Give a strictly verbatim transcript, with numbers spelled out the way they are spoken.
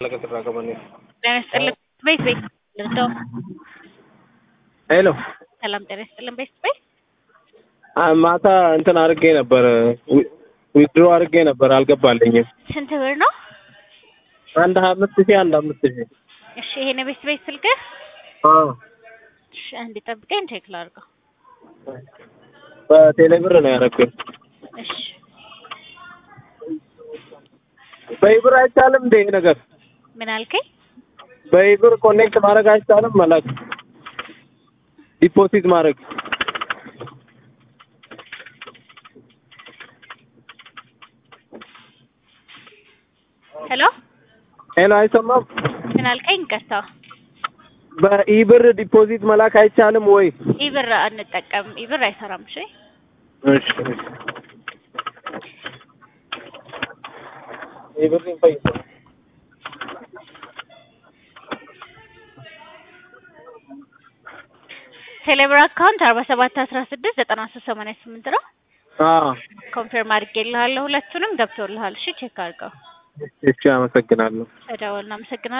ጤና ይስጥልኝ ቤት ቤት ልርዳው? ሄሎ ሰላም ጤና ይስጥልኝ ቤት ቤት ማታ እንትን አድርጌ ነበር ዊድሮ አድርጌ ነበር አልገባልኝም። ስንት ብር ነው? አንድ አምስት ሺህ አንድ አምስት ሺህ እሺ ይሄ ነው ቤት ቤት ስልክህ? አዎ እሺ አንዴ ጠብቀኝ ቼክ ላድርገው። በቴሌ ብር ነው ያደረኩት። እሺ በይብር አይቻልም እንደ ይሄ ነገር? ምን አልከኝ? በይብር ኮኔክት ማድረግ አይቻልም ማለት ዲፖዚት ማድረግ? ሄሎ ሄሎ አይሰማም? ምን አልከኝ? ቀርታ በኢብር ዲፖዚት መላክ አይቻልም ወይ? ኢብር አንጠቀም፣ ኢብር አይሰራም። እሺ እሺ ኢብር ይፈይ ቴሌብር አካውንት አርባ ሰባት አስራ ስድስት ዘጠና ሶስት ሰማንያ ስምንት ነው። አዎ ኮንፈርም አድርጌልሃለሁ። ሁለቱንም ገብቶልሃል። እሺ ቼክ አድርገው። እሺ አመሰግናለሁ። ተደውልና አመሰግናለሁ።